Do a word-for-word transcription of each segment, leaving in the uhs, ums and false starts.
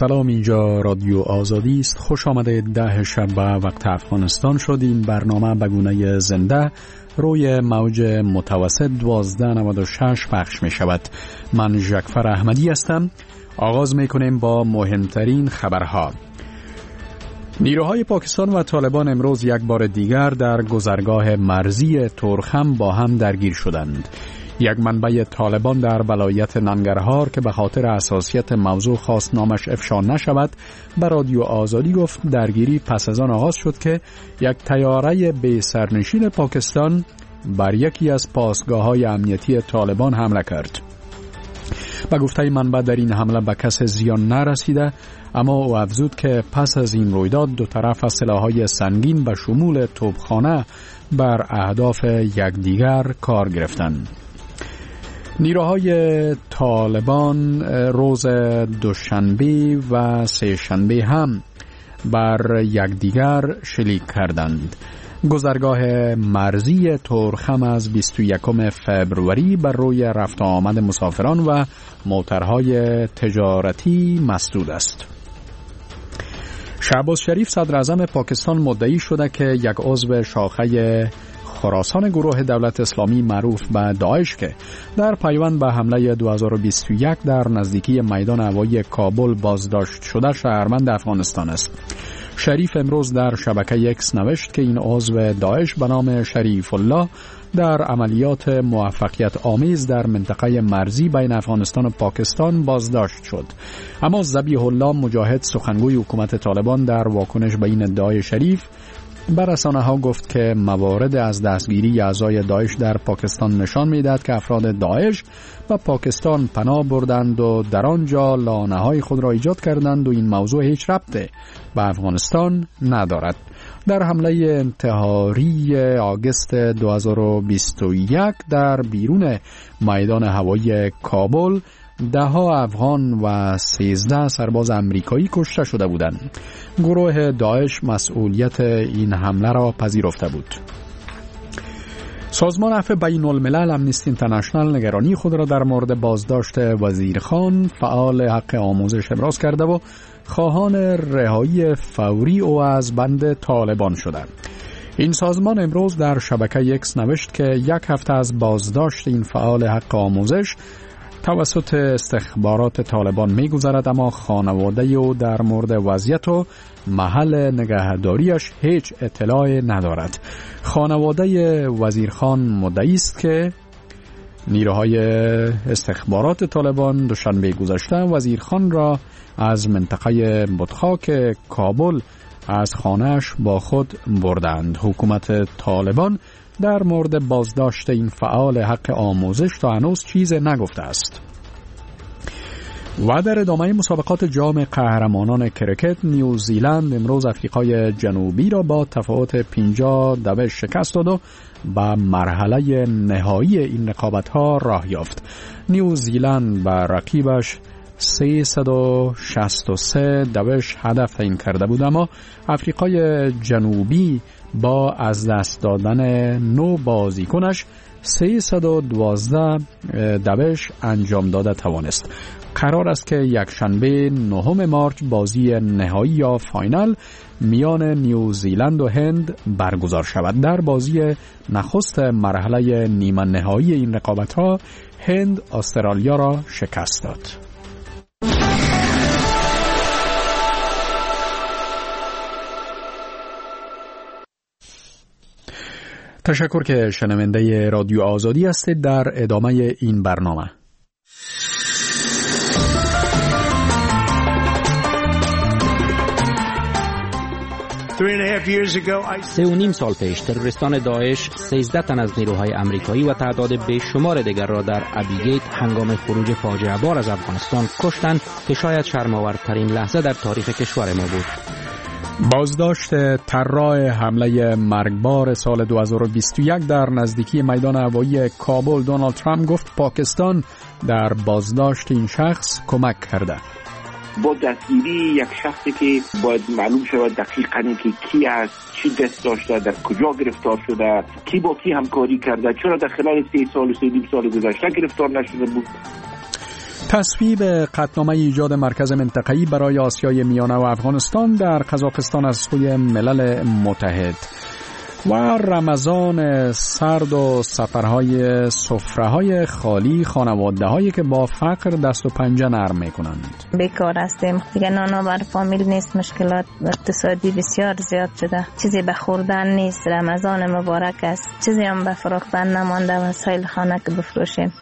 سلام، اینجا رادیو آزادی است. خوش آمده. ده شنبه وقت افغانستان شد. این برنامه به گونه زنده روی موج متوسط دوازده نود و شش پخش می شود. من ژکفر احمدی هستم. آغاز می کنیم با مهمترین خبرها. نیروهای پاکستان و طالبان امروز یک بار دیگر در گذرگاه مرزی تورخم با هم درگیر شدند. یک منبع طالبان در ولایت ننگرهار که به خاطر حساسیت موضوع خواست نامش افشا نشود به رادیو آزادی گفت درگیری پس از آن آغاز شد که یک طیاره بی سرنشین پاکستان بر یکی از پاسگاه‌های امنیتی طالبان حمله کرد. به گفته منبع در این حمله به کس زیان نرسیده، اما او افزود که پس از این رویداد دو طرف سلاح‌های سنگین به شمول توپخانه بر اهداف یکدیگر کار گرفتند. نیروهای طالبان روز دوشنبه و سه شنبه هم بر یکدیگر شلیک کردند. گذرگاه مرزی تورخم از بیست و یکم فوریه بر روی رفت آمد مسافران و موترهای تجارتی مسدود است. شهباز شریف صدر اعظم پاکستان مدعی شده که یک عضو شاخه خراسان گروه دولت اسلامی معروف به داعش که در پیوند به حمله دو هزار و بیست و یک در نزدیکی میدان هوایی کابل بازداشت شده شهروند افغانستان است. شریف امروز در شبکه اکس نوشت که این عضو داعش به نام شریف الله در عملیات موفقیت آمیز در منطقه مرزی بین افغانستان و پاکستان بازداشت شد. اما ذبیح الله مجاهد سخنگوی حکومت طالبان در واکنش به این ادعای شریف بر رسانه ها گفت که موارد از دستگیری اعضای داعش در پاکستان نشان می‌دهد که افراد داعش به پاکستان پناه بردند و در آنجا لانه‌های خود را ایجاد کردند و این موضوع هیچ ربطی به افغانستان ندارد. در حمله انتحاری آگوست دو هزار و بیست و یک در بیرون میدان هوایی کابل ده ها افغان و سیزده سرباز امریکایی کشته شده بودند. گروه داعش مسئولیت این حمله را پذیرفته بود. سازمان عفو بین الملل امنیستی اینترنشنال نگرانی خود را در مورد بازداشت وزیرخان فعال حق آموزش ابراز کرده و خواهان رهایی فوری او از بند طالبان شده. این سازمان امروز در شبکه اکس نوشت که یک هفته از بازداشت این فعال حق آموزش توسط استخبارات طالبان می‌گذرد، اما خانواده او در مورد وضعیت و محل نگهداریش هیچ اطلاعی ندارد. خانواده وزیرخان مدعی است که نیروهای استخبارات طالبان دوشنبه گذشته وزیرخان را از منطقه بطخاک کابل از خانه‌اش با خود بردند. حکومت طالبان در مورد بازداشت این فعال حق آموزش تا هنوز چیز نگفته است. و در ادامه مسابقات جام قهرمانان کرکت نیوزیلند امروز آفریقای جنوبی را با تفاوت پنجاه دوش شکست داد و به مرحله نهایی این رقابت‌ها راه یافت. نیوزیلند به رقیبش سیصد و شصت و سه دوش هدف تعیین کرده بود، اما آفریقای جنوبی با از دست دادن نو بازیکنش سیصد و دوازده دوش انجام داده توانست. قرار است که یک شنبه نهم مارچ بازی نهایی یا فاینال میان نیوزیلند و هند برگزار شود. در بازی نخست مرحله نیمه نهایی این رقابت‌ها هند استرالیا را شکست داد. تشکر که شنونده رادیو آزادی هستید. در ادامه این برنامه سه و نیم سال پیش تروریستان داعش سیزده تن از نیروهای امریکایی و تعداد بیشمار دیگر را در ابیگیت هنگام خروج فاجعه بار از افغانستان کشتند که شاید شرم‌آورترین لحظه در تاریخ کشور ما بود. بازداشت طراح حمله مرگبار سال دو هزار و بیست و یک در نزدیکی میدان هوایی کابل دونالد ترامپ گفت پاکستان در بازداشت این شخص کمک کرده. با دستگیری یک شخصی که باید معلوم شود دقیقاً که کی است، چی دست داشته، در کجا گرفتار شده، کی با کی همکاری کرده، چرا در خلال سه سال و سه نیم سال گذشته گرفتار نشده بود. تصویب قطعنامه ایجاد مرکز منطقه‌ای برای آسیای میانه و افغانستان در قزاقستان از سوی ملل متحد و رمضان سرد و سفرهای سفره‌های خالی خانواده‌هایی که با فقر دست و پنجه نرم می‌کنند. بیکار هستیم دیگه، نانا بر فامیل نیست، مشکلات اقتصادی بسیار زیاد شده، چیزی به خوردن نیست. رمضان مبارک است، چیزی هم به فروختن نمانده، وسایل خانه که بفروشیم.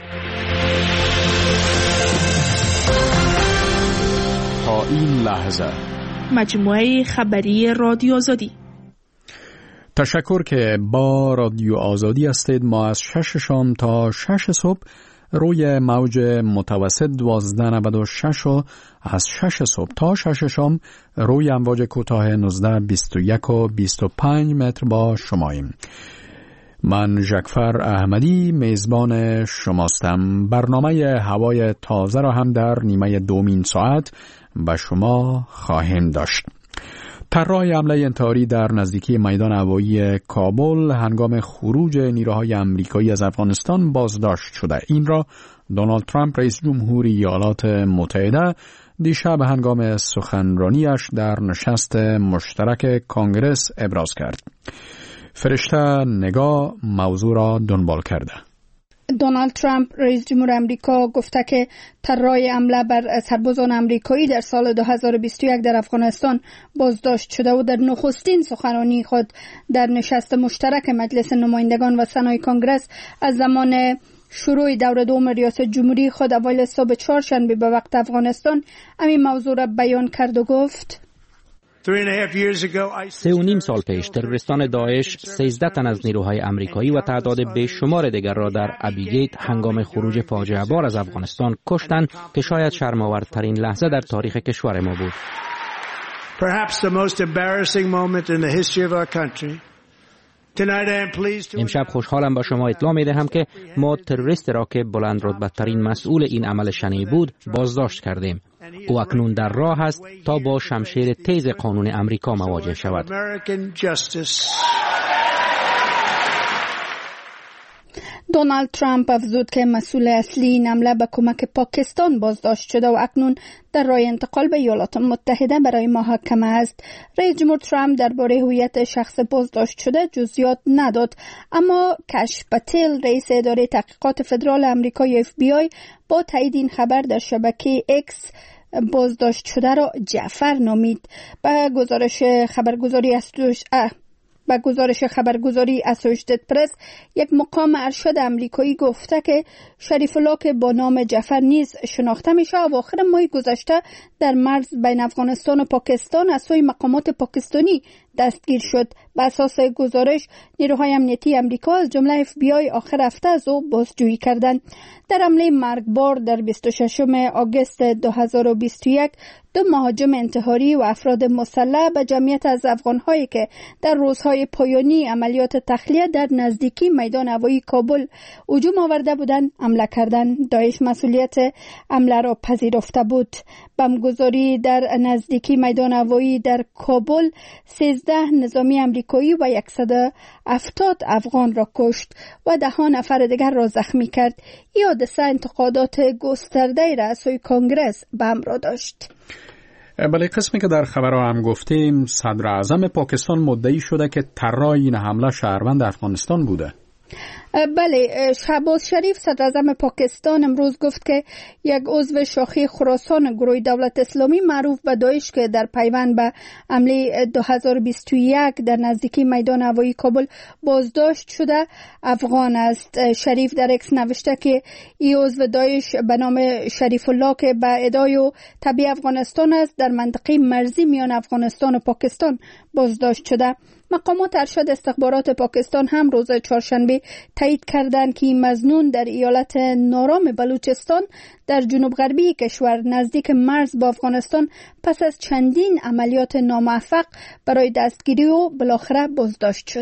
تا این لحظه مجموعه خبری رادیو آزادی. تشکر که با رادیو آزادی هستید. ما از شش شام تا شش صبح روی موج متوسط دوازده نود و شش و از شش صبح تا شش شام روی امواج کوتاه نوزده بیست و یک و بیست و پنج متر با شماییم. من ژکفر احمدی میزبان شماستم. برنامه هوای تازه را هم در نیمه دومین ساعت به شما خواهیم داشت. طراح حمله انتحاری در نزدیکی میدان هوایی کابل هنگام خروج نیروهای آمریکایی از افغانستان بازداشت شده. این را دونالد ترامپ رئیس جمهوری ایالات متحده دیشب هنگام سخنرانیش در نشست مشترک کنگره ابراز کرد. فرشته نگاه موضوع را دنبال کرده. دونالد ترامپ رئیس جمهور آمریکا گفته که طراح حمله بر سربازان آمریکایی در سال دو هزار و بیست و یک در افغانستان بازداشت شده و در نخستین سخنرانی خود در نشست مشترک مجلس نمایندگان و سنای کنگره از زمان شروع دوره دوم ریاست جمهوری خود اوایل صبح چهارشنبه به وقت افغانستان همین موضوع را بیان کرد و گفت: سه و نیم سال پیش تروریستان داعش سیزده تن از نیروهای آمریکایی و تعداد بیشمار دیگر را در ابیگیت هنگام خروج فاجعه بار از افغانستان کشتند که شاید شرم‌آورترین لحظه در تاریخ کشور ما بود. امشب خوشحالم با شما اطلاع می دهم که ما تروریست را که بلند رتبه ترین مسئول این عمل شنیع بود بازداشت کردیم. او اکنون در راه است تا با شمشیر تیز قانون امریکا مواجه شود. دونالد ترامپ افزود که مسئول اصلی این حمله به کمک پاکستان بازداشت شده و اکنون در راه انتقال به ایالات متحده برای محاکمه است. رئیس جمهور ترامپ درباره هویت شخص بازداشت شده جزئیات نداد، اما کش پتیل رئیس اداره تحقیقات فدرال آمریکای اف بی آی با تایید این خبر در شبکه اکس بازداشت شده را جعفر نامید. به گزارش خبرگزاری استوش با گزارش خبرگزاری اسوشیتد پرس یک مقام ارشد آمریکایی گفته که شریف الله که با نام جعفر نیز شناخته میشه اواخر ماه گذشته در مرز بین افغانستان و پاکستان از سوی مقامات پاکستانی دستگیر شد. به اساس گزارش نیروهای امنیتی آمریکا از جمله اف بی آی آخر هفته از او بازجویی کردند. در حمله مرگبار در بیست و ششم آگوست دو هزار و بیست و یک دو مهاجم انتحاری و افراد مسلح به جمعیت از افغان‌هایی که در روزهای پایانی عملیات تخلیه در نزدیکی میدان هوایی کابل هجوم آورده بودند حمله کردند. داعش مسئولیت حمله را پذیرفته بود. بمبگذاری در نزدیکی میدان هوایی در کابل سیزده نظامی آمریکایی و صد و هفتاد افغان را کشت و ده نفر دیگر را زخمی کرد. این حادثه انتقادات گسترده را از سوی کنگرس به همراه داشت. بله، قسمی که در خبرها هم گفتیم صدر اعظم پاکستان مدعی شده که طراح این حمله شهروند افغانستان بوده. بله، شهباز شریف صدر اعظم پاکستان امروز گفت که یک عضو شاخه خراسان گروه دولت اسلامی معروف به داعش که در پیوند به حمله دو هزار و بیست و یک در نزدیکی میدان هوایی کابل بازداشت شده افغان است. شریف در اکس نوشته که این عضو داعش به نام شریف الله که به ادعای او تبع افغانستان است در منطقه مرزی میان افغانستان و پاکستان بازداشت شده. مقامات ارشد استخبارات پاکستان هم روز چهارشنبه تایید کردند که این مظنون در ایالت نارام بلوچستان در جنوب غربی کشور نزدیک مرز با افغانستان پس از چندین عملیات ناموفق برای دستگیری و بالاخره بازداشت شد.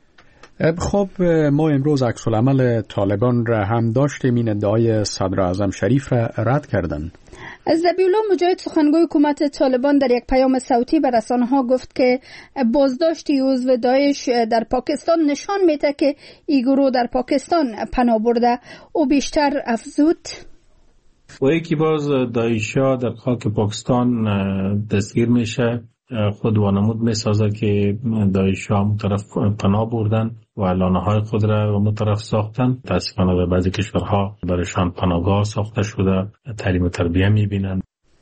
خب ما امروز عکس العمل طالبان را هم داشتیم. این ادعای صدر اعظم شریف را رد کردند. ذبیحالله مجاهد سخنگوی حکومت طالبان در یک پیام صوتی به رسانه‌ها گفت که بازداشت عضو داعش در پاکستان نشان میده که این گروه در پاکستان پناه برده. او بیشتر افزود: و یکی باز داعش‌ها در خاک پاکستان دستگیر میشه، خود وانمود میسازه که داعش‌ها هم طرف پناه بردن و لانه‌های خود را و طرف ساختن. متاسفانه در بعضی کشورها برایشان پناهگاه ساخته شده، تعلیم و تربیه میبینن.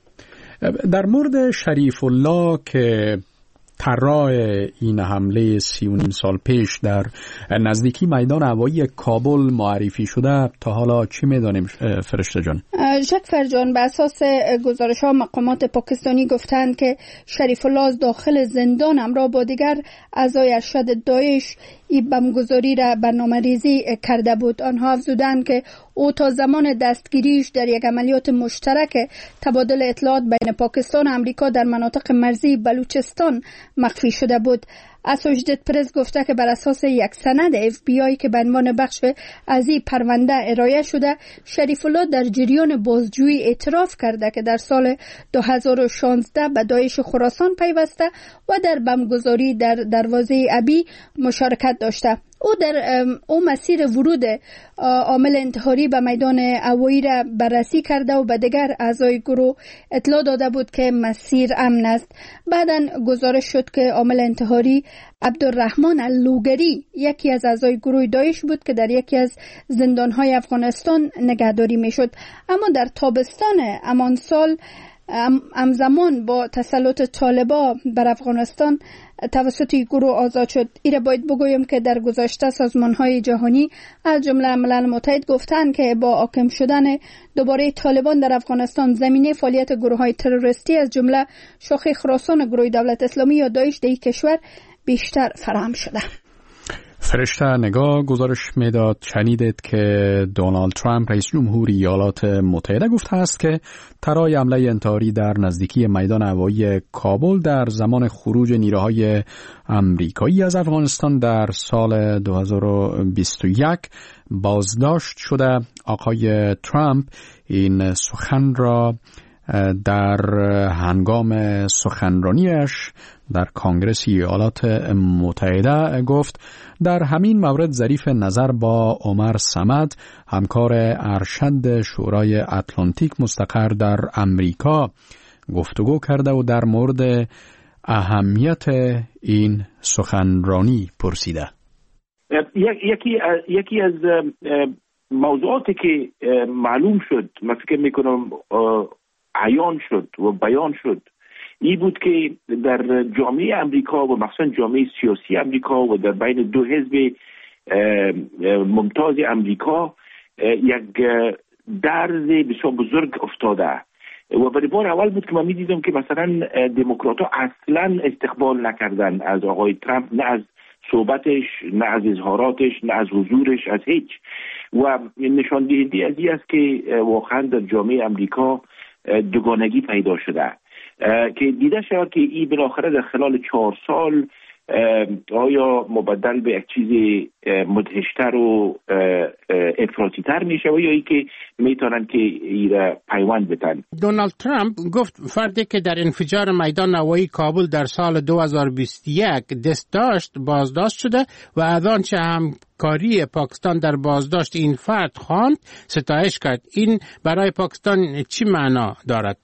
در مورد شریف الله که طراح این حمله سی و نیم سال پیش در نزدیکی میدان هوایی کابل معرفی شده، تا حالا چی میدانیم فرشته جان؟ شکفر جان، به اساس گزارش ها مقامات پاکستانی گفتند که شریف الله از داخل زندان همراه با دیگر اعضای ارشد داعش این بمبگذاری را برنامه ریزی کرده بود. آنها افزودند که او تا زمان دستگیریش در یک عملیات مشترک تبادل اطلاعات بین پاکستان و امریکا در مناطق مرزی بلوچستان مخفی شده بود. اسوشیتد پرس گفته که بر اساس یک سند اف بی آی که به عنوان بخش از این پرونده ارائه شده، شریف الله در جریان بازجویی اعتراف کرده که در سال دو هزار و شانزده به داعش خراسان پیوسته و در بمبگذاری در دروازه ابی مشارکت داشته. او در او مسیر ورود عامل انتحاری به میدان هوایی را بررسی کرده و به دیگر اعضای گروه اطلاع داده بود که مسیر امن است. بعداً گزارش شد که عامل انتحاری عبدالرحمن اللوگری یکی از اعضای گروه داعش بود که در یکی از زندانهای افغانستان نگهداری میشد، اما در تابستان همان سال همزمان با تسلط طالبان بر افغانستان توسط این گروه آزاد شد. ایره باید بگویم که در گذشته سازمان‌های جهانی از جمله ملل متحد گفتند که با حاکم شدن دوباره طالبان در افغانستان زمینه فعالیت گروه‌های تروریستی از جمله شاخه خراسان گروه دولت اسلامی یا داعش در این کشور بیشتر فراهم شده. فرشته نگاه گزارش میداد شنیدید که دونالد ترامپ رئیس جمهوری ایالات متحده گفته است که طراح حمله انتحاری در نزدیکی میدان هوایی کابل در زمان خروج نیروهای آمریکایی از افغانستان در سال دو هزار و بیست و یک بازداشت شده. آقای ترامپ این سخن را در هنگام سخنرانیش در کنگره ایالات متحده گفت. در همین مورد ظریف نظر با عمر صمد، همکار ارشد شورای اتلانتیک مستقر در امریکا، گفتگو کرده و در مورد اهمیت این سخنرانی پرسیده. یکی یکی از موضوعاتی که معلوم شد، من فکر میکنم عیان شد و بیان شد، این بود که در جامعه امریکا و مخصوصا جامعه سیاسی امریکا و در بین دو حزب ممتاز امریکا یک درز بسیار بزرگ افتاده و برای بار اول بود که من میدیدم که مثلا دموکرات ها اصلا استقبال نکردن از آقای ترامپ، نه از صحبتش، نه از اظهاراتش، نه از حضورش، از هیچ. و نشان دهنده از این است که واقعا در جامعه امریکا دوگانگی پیدا شده که دیده شد که این بالاخره در خلال چهار سال آیا مبدل به یک چیز مدهشتر و افراطی تر میشه و یا ای که میتونن که این پیوند بدن. دونالد ترامپ گفت فردی که در انفجار میدان هوایی کابل در سال دو هزار و بیست و یک دست داشت بازداشت شده و از آنچه همکاری پاکستان در بازداشت این فرد خواند ستایش کرد. این برای پاکستان چی معنا دارد؟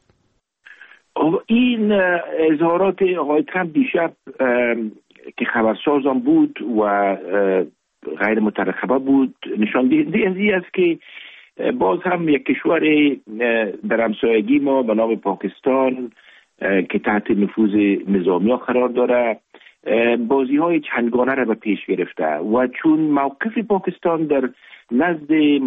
این اظهارات آقای ترامپ دیشب که خبرسازم بود و غیر مترقبه بود نشان دهنده از این است که باز هم یک کشور در همسایگی ما به نام پاکستان که تحت نفوذ نظامی ها قرار داره بازی های چندگانه را به پیش گرفته و چون موقف پاکستان در نزد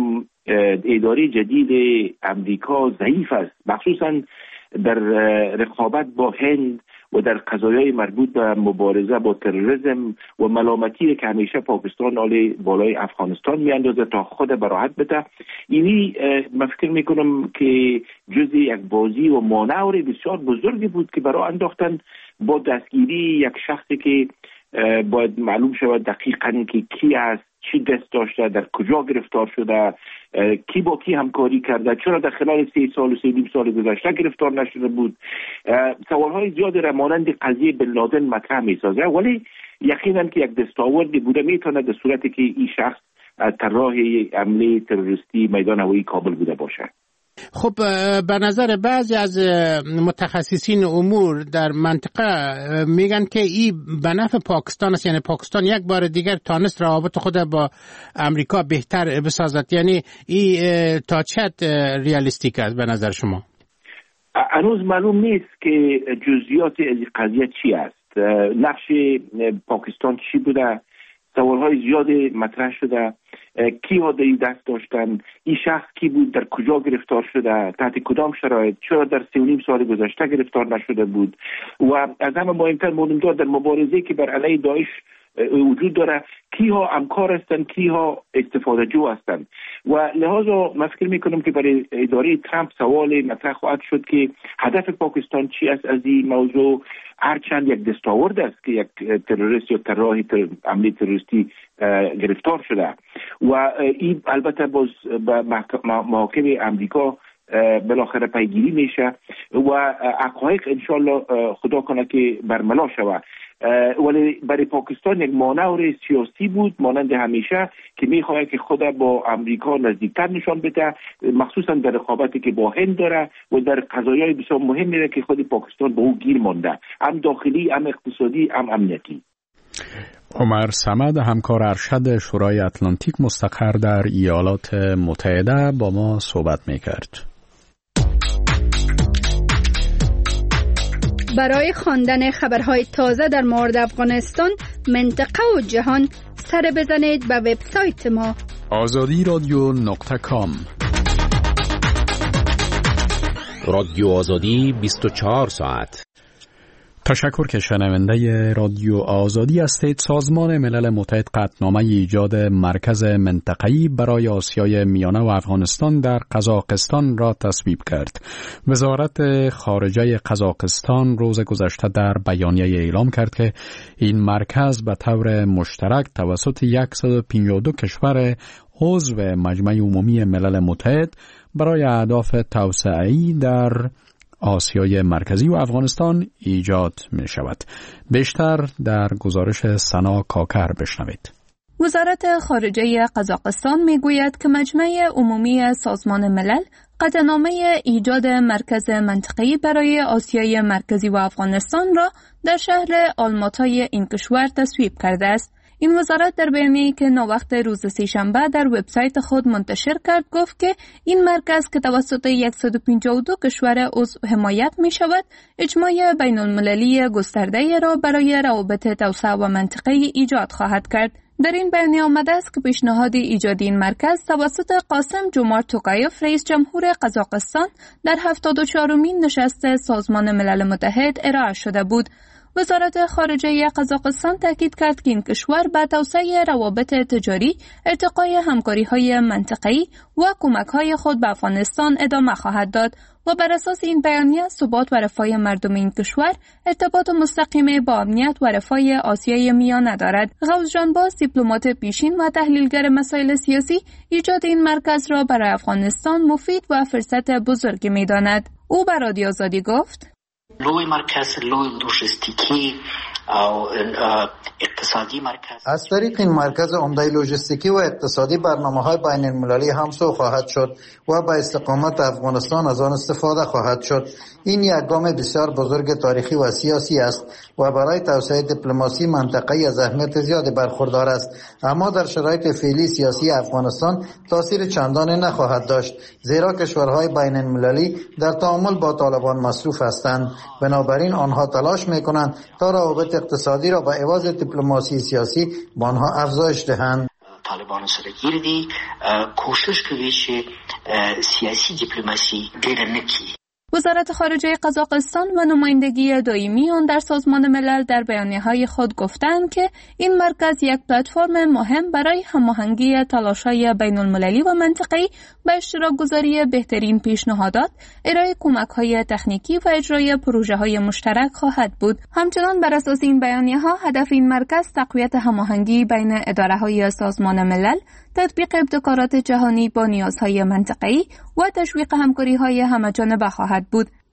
اداره جدید امریکا ضعیف است، مخصوصا در رقابت با هند و در قضایای مربوط به مبارزه با تروریسم و ملامتی که همیشه پاکستان علی بالای افغانستان میاندازه تا خود براحت بده، اینی من فکر میکنم که جزء یک بازی و مانور بسیار بزرگی بود که برای انداختن با دستگیری یک شخصی که باید معلوم شود دقیقاً که کی است، چی دست داشته، در کجا گرفتار شده، کی با کی همکاری کرده، چرا در خلال سه سال و سه نیم سال گذشته گرفتار نشده بود. سوالهای زیادی را مانند قضیه بن لادن مطرح می‌سازه، ولی یقینا که یک دستاوردی بوده میتونه در صورتی که این شخص طراح حمله تروریستی میدان هوایی کابل بوده باشه. خب به نظر بعضی از متخصصین امور در منطقه میگن که این به نفع پاکستان است، یعنی پاکستان یک بار دیگر تانست روابط خود با امریکا بهتر بسازد. یعنی این تا چه ریالیستیک است به نظر شما؟ هنوز معلوم نیست که جزئیات از قضیه چی است. نقش پاکستان چی بوده؟ سوالهای زیاد مطرح شده. کی ها در دست داشتن؟ این شخص کی بود؟ در کجا گرفتار شده؟ تحت کدام شرایط؟ چرا در سی و نیم سال گذشته گرفتار نشده بود؟ و از همه مهمتر مهمتر در مبارزه که بر علیه داعش وجود داره، کی ها همکار هستند، کی ها استفاده جو هستند. و لحاظا من فکر میکنم که برای اداره ترامپ سوال مطرح خواهد شد که هدف پاکستان چی است از این موضوع. هرچند یک دستاورد است که یک تروریست یا طراح عملی تروریستی گرفتار شده و این البته باز به محاکم امریکا بالاخره پیگیری میشه و حقایق انشالله خدا کنه که برملا شود. ولی برای پاکستان یک مانور سیاسی بود مانند همیشه که میخواد که خود با امریکا نزدیکتر نشان بده، مخصوصا در رقابتی که با هند داره و در قضایای بسیار مهمی که خود پاکستان به او گیر مانده، هم داخلی هم اقتصادی هم امنیتی. عمر صمد، همکار ارشد شورای اتلانتیک مستقر در ایالات متحده، با ما صحبت میکرد. برای خواندن خبرهای تازه در مورد افغانستان، منطقه و جهان، سر بزنید به وبسایت ما آزادی رادیو نقطه کام. رادیو آزادی بیست و چهار ساعت. تشکر که شنونده رادیو آزادی هستید. سازمان ملل متحد قطعنامه ایجاد مرکز منطقه‌ای برای آسیای میانه و افغانستان در قزاقستان را تصویب کرد. وزارت خارجه قزاقستان روز گذشته در بیانیه اعلام کرد که این مرکز به طور مشترک توسط صد و پنجاه و دو کشور عضو مجمع عمومی ملل متحد برای اهداف توسعه‌ای در آسیای مرکزی و افغانستان ایجاد می شود. بیشتر در گزارش سنا کاکر بشنوید. وزارت خارجه قزاقستان می گوید که مجمع عمومی سازمان ملل قطعنامه ایجاد مرکز منطقه‌ای برای آسیای مرکزی و افغانستان را در شهر آلماتای این کشور تصویب کرده است. این وزارت در بیانیه‌ای که ناوقت روز سه‌شنبه در وبسایت خود منتشر کرد گفت که این مرکز که توسط صد و پنجاه و دو کشور عضو حمایت می شود، اجماع بین المللی گسترده را برای روابط توسعه و منطقه‌ای ایجاد خواهد کرد. در این بیانیه آمده است که پیشنهاد ایجاد این مرکز توسط قاسم جومارت توکایف رئیس جمهور قزاقستان در هفتاد و چهارمین نشست سازمان ملل متحد ارائه شده بود. وزارت خارجه قزاقستان تاکید کرد که این کشور به توسعه روابط تجاری، ارتقای همکاری‌های منطقه‌ای و کمک‌های خود به افغانستان ادامه خواهد داد و بر اساس این بیانیه ثبات و رفاه مردم این کشور ارتباط مستقیم با امنیت و رفاه آسیای میانه دارد. غوث جانباز، دیپلمات پیشین و تحلیلگر مسائل سیاسی، ایجاد این مرکز را برای افغانستان مفید و فرصت بزرگی می‌داند. او به رادیو آزادی گفت: لوی مرکز لوی لوجستیکی او اقتصادی مرکز از طریق این مرکز عمده لوجستیکی و اقتصادی برنامه‌های بین المللی همسو خواهد شد و به استقامت افغانستان از آن استفاده خواهد شد. این یک گام بسیار بزرگ تاریخی و سیاسی است و برای توسعه دیپلماسی منطقه‌ای از اهمیت زیادی برخوردار است، اما در شرایط فعلی سیاسی افغانستان تاثیر چندانی نخواهد داشت، زیرا کشورهای بین المللی در تعامل با طالبان مصروف هستند. بنابراین آنها تلاش می‌کنند تا روابط اقتصادی را به عوض دیپلماسی سیاسی با آنها افزایش دهند. طالبان سره گیردی کوشش کوي چې سیاسی دیپلماسی ډېر نکړي. وزارت خارجه قزاقستان و نمایندگی دائمی آن در سازمان ملل در بیانیه‌های خود گفتند که این مرکز یک پلتفرم مهم برای هماهنگی تلاش‌های بین‌المللی و منطقه‌ای به اشتراک گذاری بهترین پیشنهادات، ارائه کمک‌های تکنیکی و اجرای پروژه‌های مشترک خواهد بود. همچنان بر اساس این بیانیه‌ها هدف این مرکز تقویت هماهنگی بین اداره‌های سازمان ملل، تطبیق ابتکارات جهانی با نیازهای منطقه‌ای و تشویق همکاری‌های همه‌جانبه خواهد بود.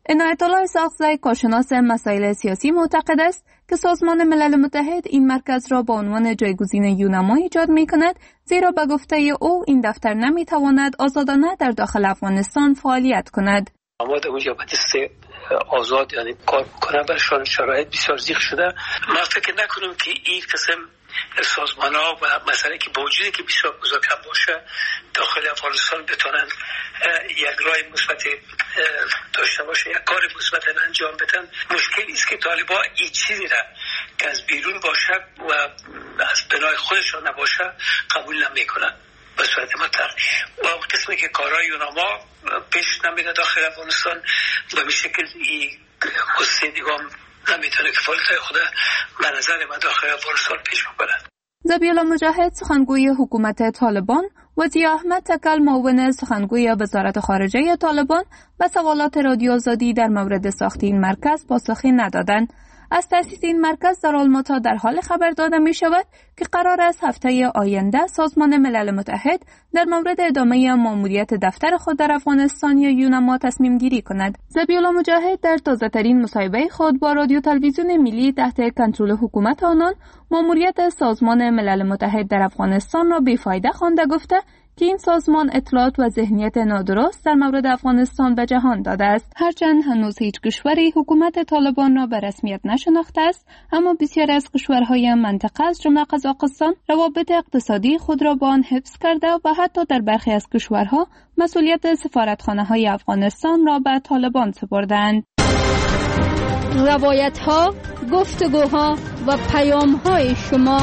عنایت الله ساقزی کارشناس مسائل سیاسی معتقد است که سازمان ملل متحد این مرکز را به عنوان جایگزین یونما ایجاد می کند، زیرا به گفته او این دفتر نمی تواند آزادانه در داخل افغانستان فعالیت کند. اما در اونجا به دست آزاد یعنی کار کنه برشان شرایط بسیار زیغ شده. ما فکر نکنم که این قسم سازمان ها و مسئله که با وجودی که بسیار بزرگ هم باشه داخل افغانستان بتونن یک راه مثبت داشته باشه، یک کار مثبت انجام بدن. مشکلی است که طالبان این چیزی را که از بیرون باشه و از بنای خودشان نباشه قبول نمیکنن به صورت مطلق. و قسمی که کارهای یوناما پیش نمیده داخل افغانستان و به شکل این قصه دیگه نمیتونه که فعالیت خود به نظر من داخل افغانستان پیش ببرد. ذبیح مجاهد سخنگوی حکومت طالبان و ضیاء احمد تکل معاون سخنگوی وزارت خارجه طالبان به سوالات رادیو آزادی در مورد ساخت این مرکز پاسخی ندادند. از تأسیس این مرکز در آلماتا در حال خبر داده می شود که قرار است هفته آینده سازمان ملل متحد در مورد ادامه ماموریت دفتر خود در افغانستان یا یونما تصمیم گیری کند. ذبیح مجاهد در تازه ترین مصاحبه خود با رادیو تلویزیون ملی تحت کنترل حکومت آنان ماموریت سازمان ملل متحد در افغانستان را بیفایده خوانده گفته که این سازمان اطلاعات و ذهنیت نادرست در مورد افغانستان به جهان داده است. هرچند هنوز هیچ کشوری حکومت طالبان را به رسمیت نشناخته است، اما بسیار از کشورهای منطقه از جمله قزاقستان روابط اقتصادی خود را با آن حفظ کرده و حتی در برخی از کشورها مسئولیت سفارتخانه‌های افغانستان را به طالبان سپردند. روایت‌ها، گفتگوها و پیام‌های شما.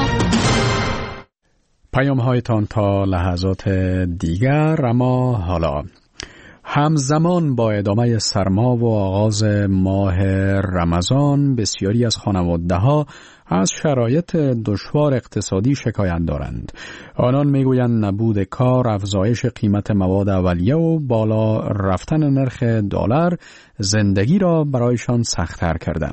پیام هایتان تا لحظات دیگر. اما حالا همزمان با ادامه سرما و آغاز ماه رمضان بسیاری از خانواده‌ها از شرایط دشوار اقتصادی شکایت دارند. آنان میگویند نبود کار، افزایش قیمت مواد اولیه و بالا رفتن نرخ دلار زندگی را برایشان سخت‌تر کرده.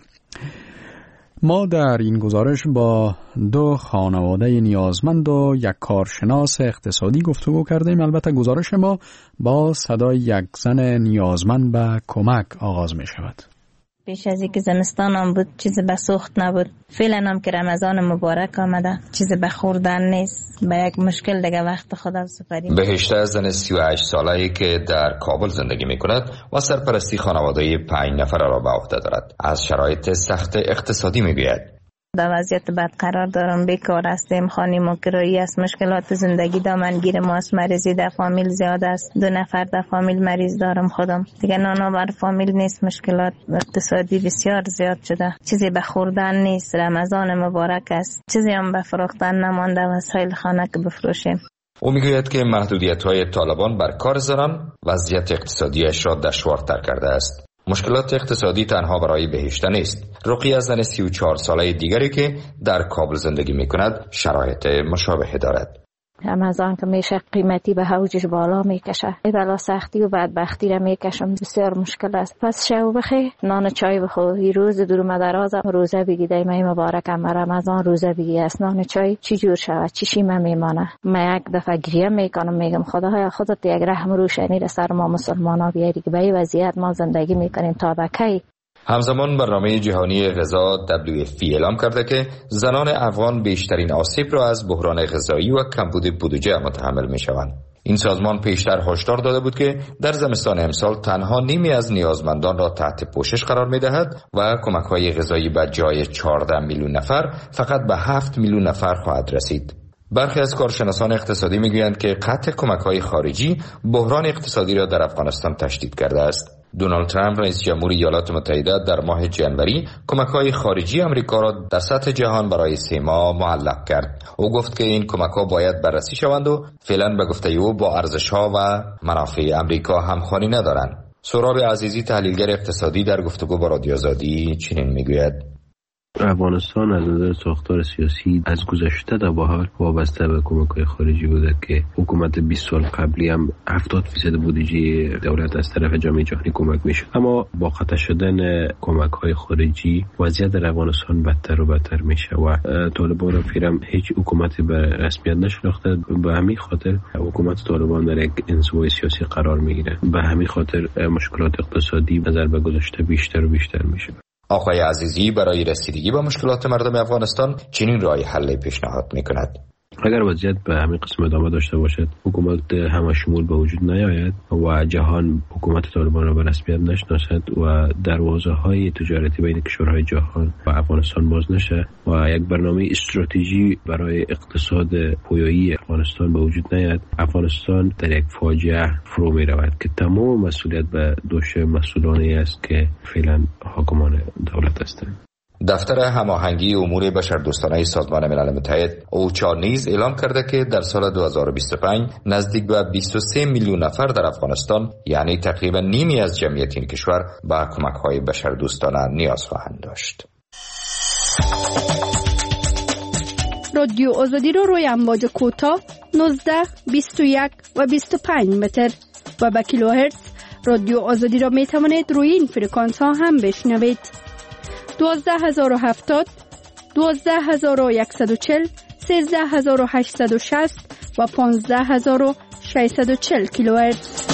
ما در این گزارش با دو خانواده نیازمند و یک کارشناس اقتصادی گفتگو کردیم. البته گزارش ما با صدای یک زن نیازمند به کمک آغاز می شود. پیش از اینکه زمستان هم بود چیز به سوخت نبود، فعلا هم که رمضان مبارک آمده چیز به خوردن نیست، به یک مشکل دیگه وقت خدا سپاریم. بهشته زن سی و هشت ساله‌ای که در کابل زندگی می کند و سرپرستی خانواده پنج نفره را به عهده دارد از شرایط سخت اقتصادی می گوید. در وضعیت بد قرار دارم، بیکار هستیم، خانه ما کرایی است، مشکلات زندگی دامنگیر ما است، مریضی در فامیل زیاد است، دو نفر در فامیل مریض دارم خودم، دیگه نانا بر فامیل نیست، مشکلات اقتصادی بسیار زیاد شده، چیزی به خوردن نیست، رمضان مبارک است، چیزی هم به فروختن نمانده، وسایل خانه که بفروشیم. او میگوید که محدودیت‌های طالبان بر کار زنان وضعیت اقتصادیش را دشوارتر کرده است. مشکلات اقتصادی تنها برای بهشته نیست. رقیه زن سی و چهار ساله دیگری که در کابل زندگی می کند شرایط مشابه دارد. رمضان که میشه قیمتی به حوجش بالا میکشه، بلا سختی و بدبختی را میکشم، بسیار مشکل است. پس شو بخی نان چای بخو، این روز دور درازم روزه بگی دای مبارکم رمضان روزه بگی است، نان چای چی جور شود چی شیمه میمانه. من یک دفعه گریه میکنم، میگم خدایا خودت یک رحم روشنی را سر ما مسلمانا بیاری که به این وضعیت ما زندگی میکنیم تا به کی. همزمان برنامه جهانی غذا دبلیو اف پی اعلام کرده که زنان افغان بیشترین آسیب را از بحران غذایی و کمبود بودجه متحمل می شوند. این سازمان پیشتر هشدار داده بود که در زمستان امسال تنها نیمی از نیازمندان را تحت پوشش قرار می دهد و کمک‌های غذایی به جای چهارده میلیون نفر فقط به هفت میلیون نفر خواهد رسید. برخی از کارشناسان اقتصادی میگویند که قطع کمک‌های خارجی بحران اقتصادی را در افغانستان تشدید کرده است. دونالد ترامپ رئیس جمهوری ایالات متحده در ماه ژانویه کمک‌های خارجی آمریکا را در سطح جهان برای سه ماه معلق کرد. او گفت که این کمک‌ها باید بررسی شوند و فعلا به گفته او با ارزش‌ها و منافع آمریکا همخوانی ندارند. سهراب عزیزی تحلیلگر اقتصادی در گفتگو با رادیو آزادی چنین میگوید: افغانستان از نظر ساختار سیاسی از گذشته تا به حال وابسته به کمک‌های خارجی بوده که حکومت بیست سال قبلی هم هفتاد درصد بودجه دولت از طرف جامعه جهانی کمک میشه، اما با قطع شدن کمک‌های خارجی وضعیت در افغانستان بدتر و بدتر میشه و طالبان فیرم هیچ حکومتی به رسمیت نشناخته. به همین خاطر حکومت طالبان در یک انزوای سیاسی قرار میگیره، به همین خاطر مشکلات اقتصادی نظر به گذشته بیشتر و بیشتر میشه. آقای عزیزی برای رسیدگی به مشکلات مردم افغانستان چنین راه حل پیشنهاد میکند: اگر وضعیت به همین قسم ادامه داشته باشد، حکومت همشمول به وجود نیاید و جهان حکومت طالبان را به رسمیت نشناسد و دروازه های تجارتی بین کشورهای جهان و افغانستان باز نشه و یک برنامه استراتژی برای اقتصاد پویایی افغانستان به وجود نیاید، افغانستان در یک فاجعه فرو می رود که تمام مسئولیت به دوش مسئولانی است که فعلا حاکمان دولت هستند. دفتر هماهنگی امور بشردوستانه سازمان ملل متحد اوچا نیز اعلام کرده که در سال دو هزار و بیست و پنج نزدیک به بیست و سه میلیون نفر در افغانستان، یعنی تقریبا نیمی از جمعیت این کشور، به کمک‌های بشردوستانه نیاز خواهند داشت. رادیو آزادی رو روی امواج کوتاه نوزده، بیست و یک و بیست و پنج متر و به کیلوهرتز رادیو آزادی را می توانید روی این فرکانس ها هم بشنوید. دوازده هزار و هفتاد، دوازده هزار و صد و چهل، سیزده هزار و هشتصد و شصت و پانزده هزار و ششصد و چهل کیلوهرتز.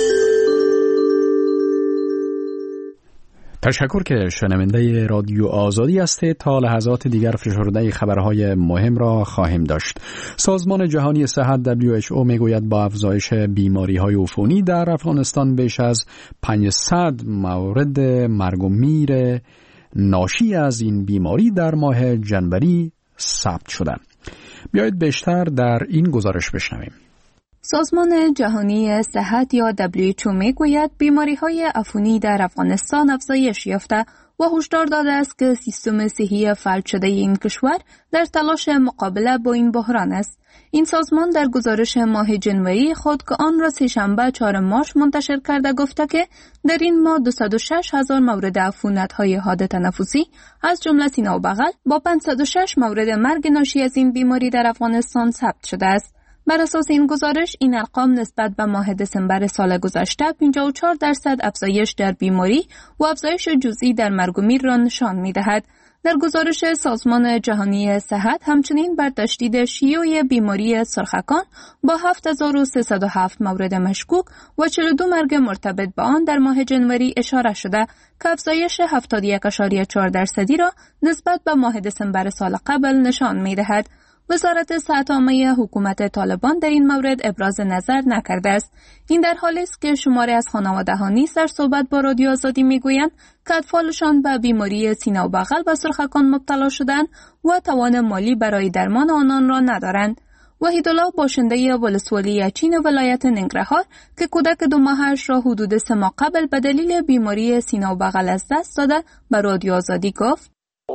تشکر که شنونده رادیو آزادی هستید. تا لحظات دیگر فشرده خبرهای مهم را خواهیم داشت. سازمان جهانی صحت دبلیو اچ او میگوید با افزایش بیماری‌های عفونی در افغانستان بیش از پانصد مورد مرگ و میر ناشی از این بیماری در ماه جنوری ثبت شده. بیایید بیشتر در این گزارش بشنویم. سازمان جهانی صحت یا دبلیو اچ او میگوید بیماری‌های عفونی در افغانستان افزایش یافته و هشدار داده است که سیستم صحی فلج شده این کشور در تلاش مقابله با این بحران است. این سازمان در گزارش ماه جنوری خود که آن را سه‌شنبه چهارم مارس منتشر کرده گفته که در این ماه دویست و شش هزار مورد عفونت‌های حاد تنفسی از جمله سینه و بغل با پانصد و شش مورد مرگ ناشی از این بیماری در افغانستان ثبت شده است. بر اساس این گزارش این ارقام نسبت به ماه دسامبر سال گذشته پنجاه و چهار درصد افزایش در بیماری و افزایش جزئی در مرگ و میر را نشان می‌دهد. در گزارش سازمان جهانی صحت همچنین بر تشدید شیوع بیماری سرخکان با هفت هزار و سیصد و هفت مورد مشکوک و چهل و دو مرگ مرتبط با آن در ماه جنوری اشاره شده که افزایش هفتاد و یک ممیز چهار درصدی را نسبت به ماه دسامبر سال قبل نشان می‌دهد. وزارت صحت عامه حکومت طالبان در این مورد ابراز نظر نکرده است. این در حالی است که شماری از خانواده‌ها نیز در صحبت با رادیو آزادی میگویند که اطفالشان به بیماری سینه و بغل و سرخکان مبتلا شدند و توان مالی برای درمان آنان را ندارند. وحیدالله باشنده ولسوالی یچین ولایت ننگرهار که کودک دو ماهش را حدود سه ماه قبل به دلیل بیماری سینه و بغل از دست داده به رادیو آزادی گفت: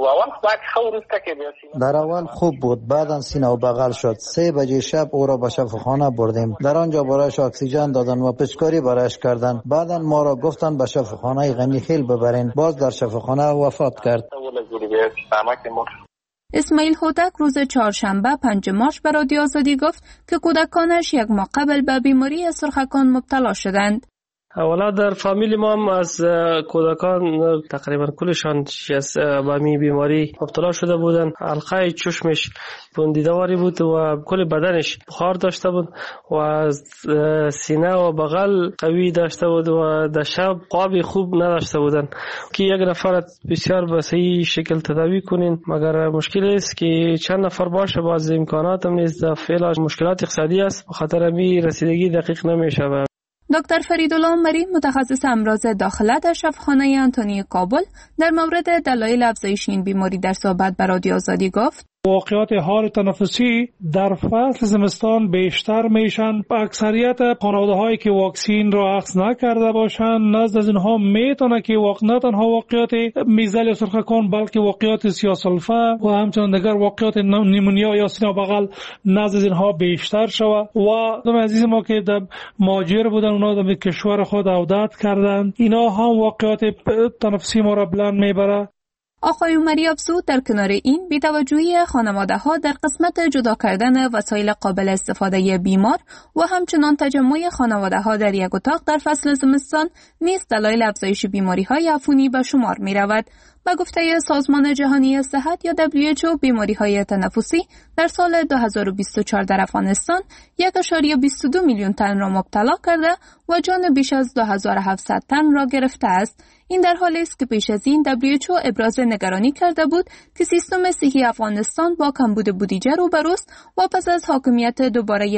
در اول خوب بود، بعداً سینه و بغل شد. سه بجه شب او را به شفاخانه بردیم. در آنجا برایش اکسیژن دادن و پچکاری برایش کردن. بعداً ما را گفتن به شفاخانه غنی خیل ببرین. باز در شفاخانه وفات کرد. اسماعیل هودک روز چهارشنبه پنجم مارس به رادیو آزادی گفت که کودکانش یک ماه قبل به بیماری سرخکان مبتلا شدند. اولا در فامیل ما هم از کودکان تقریبا کلشان از به بیماری مبتلا شده بودن. حلقه چشمش بندیدواری بود و کل بدنش بخار داشته بود و سینه و بغل قوی داشته بود و در شب خواب خوب نداشته بودن که یک نفر بسیار به صحیح شکل تداوی کنین، مگر مشکل است که چند نفر باشه باز امکانات هم نیست. فعلا مشکلات اقتصادی است، بخاطر همین رسیدگی دقیق نمیشه. دکتر فریدالله مری متخصص امراض داخله در شفاخانه انتونی کابل در مورد دلایل افزایش این بیماری در صحبت با رادیو آزادی گفت: واقعات حاد تنفسی در فصل زمستان بیشتر میشن. اکثریت خانواده هایی که واکسین را اخذ نکرده باشند، نزد از اینها میتونه که واقع نه تنها واقعات میزل یا سرخکان بلکه واقعات سیاه‌سلفه و همچنین دیگر واقعات نیمونیا یا سینه بغل نزد از اینها بیشتر شود. و دوستان عزیز ما که در مهاجر بودن، اونا در کشور خود عودت کردن، اینا هم واقعات تنفسی ما را بلند میبره. آقای عمری افزود در کنار این بی‌توجهی خانواده‌ها در قسمت جدا کردن وسایل قابل استفاده بیمار و همچنان تجمع خانواده‌ها در یک اتاق در فصل زمستان نیز دلایل افزایش بیماری‌های عفونی به شمار می‌رود. با گفته سازمان جهانی صحت یا دبلیو اچ او بیماری‌های تنفسی در سال دو هزار و بیست و چهار در افغانستان یک ممیز بیست و دو میلیون تن را مبتلا کرده و جان بیش از دو هزار و هفتصد تن را گرفته است. این در حالی است که پیش از این دبلیو اچ او ابراز نگرانی کرده بود که سیستم صحی افغانستان با کمبود بودجه روبروست و پس از حاکمیت دوباره